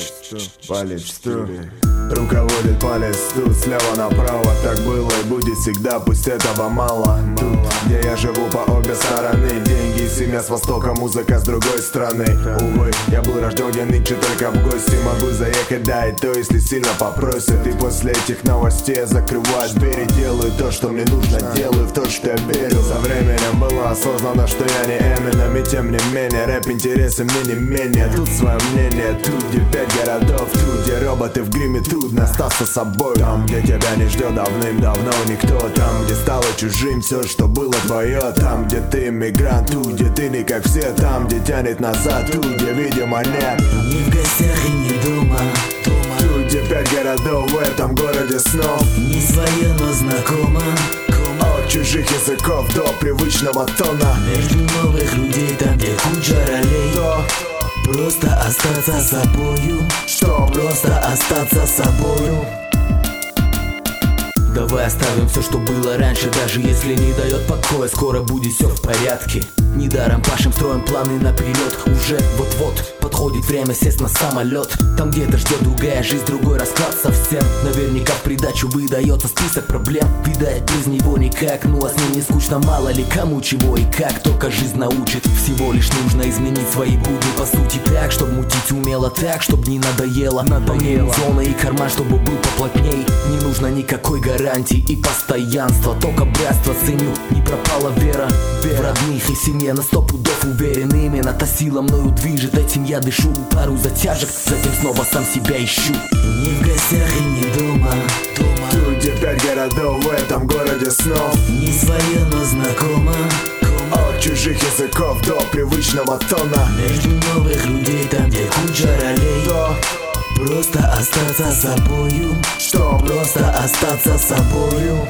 Палец что? Руководит палец тут, слева направо. Так было и будет всегда, пусть этого мало. Тут, где я живу по обе стороны, деньги, семья с востока, музыка с другой стороны. Увы, я был рожден, я нынче только в гости. Могу заехать, да, и то, если сильно попросят. И после этих новостей я закрываю двери, делаю то, что мне нужно, делаю в то, что я верю. Со временем было осознанно, что я не Эминем, и тем не менее рэп интересен мне не менее. Тут свое мнение, тут где 5 городов, тут где роботы в гриме, трудно остаться собой. Там, где тебя не ждет давным-давно никто, там, где стало чужим все, что было твое. Там, где ты иммигрант, тут, где ты не как все. Там, где тянет назад, тут, где видимо нет. Не в гостях и не дома. Тут, где 5 городов в этом городе снов. Не свое, но знакомо. От чужих языков до привычного тона. Между новых людей, там, где куча ролей. Просто остаться собою. Что? Просто остаться собою. Давай оставим все, что было раньше, даже если не дает покоя. Скоро будет все в порядке. Недаром пашем, строим планы наперед. Уже вот-вот подходит время сесть на самолет. Там где-то ждет другая жизнь, другой расклад совсем. Наверняка в придачу выдается список проблем. Видать, без него никак, ну а с ним не скучно. Мало ли кому чего и как, только жизнь научит. Всего лишь нужно изменить свои будни по сути так, чтобы мутить умело так, чтобы не надоело. Зона и карман, чтобы был поплотней. Не нужно никакой гарантии и постоянства, только братство ценю. Не пропала вера в родных и семье, на 100 пудов уверен. Именно та сила мною движет, этим я дышу. Пару затяжек, затем снова сам себя ищу. Не в гостях и не дома. Тут, где 5 городов в этом городе снов. Не свое, но знакомо. От чужих языков до привычного тона. Между новых людей, там где куча ролей. Просто остаться собою. Что? Просто остаться собою.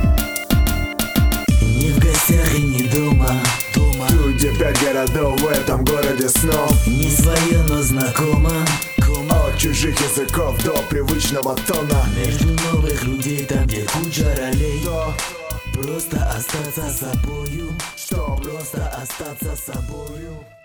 Не в гостях и не дома. Тут, где 5 городов в этом городе снов. Не свое, но знакомо. От чужих языков до привычного тона. Между новых людей, там где куча ролей. Просто остаться собою. Что? Просто остаться собою.